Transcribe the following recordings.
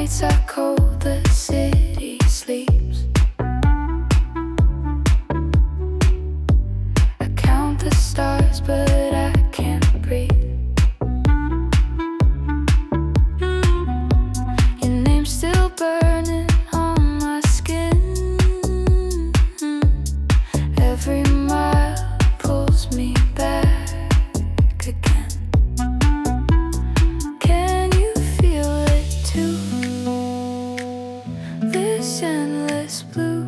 nights are cold, the city sleeps. I count the stars, but I can't breathe. Your name's still burning on my skin. Every mile pulls me back again. Can you feel it too? This endless blue.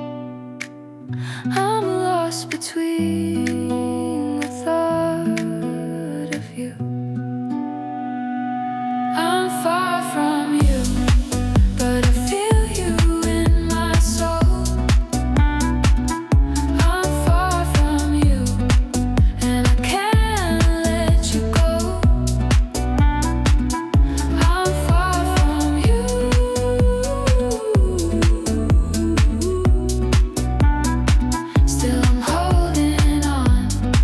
I'm lost between the thought of you. I'm far from you, but I feel you in my soul. I'm far from you, and I can't let you go. I'm far from you. Still I'm holding on.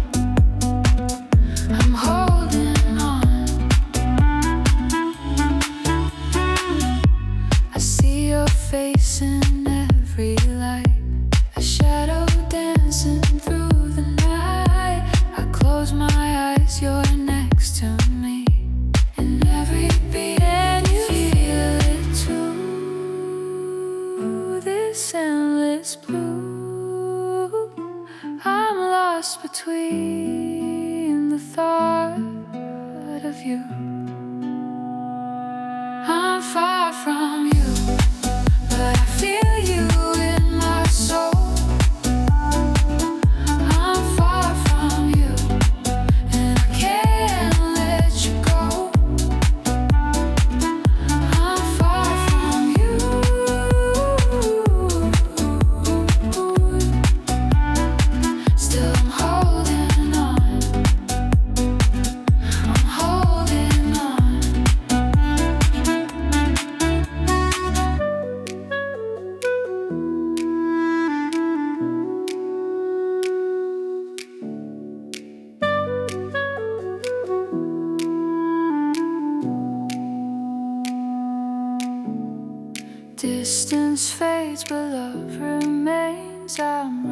I'm holding on. I see your face in every light, a shadow dancing through the night. I close my eyes, you're next to me. In every beat, and you feel it too. This endless blue. I'm lost between the thought of you. I'm far from you, but I feel you in my soul. I'm far from you, and I can't let you go. I'm far from you. Still I'm holding on. I'm holding on. Distance fades, but love remains. I'm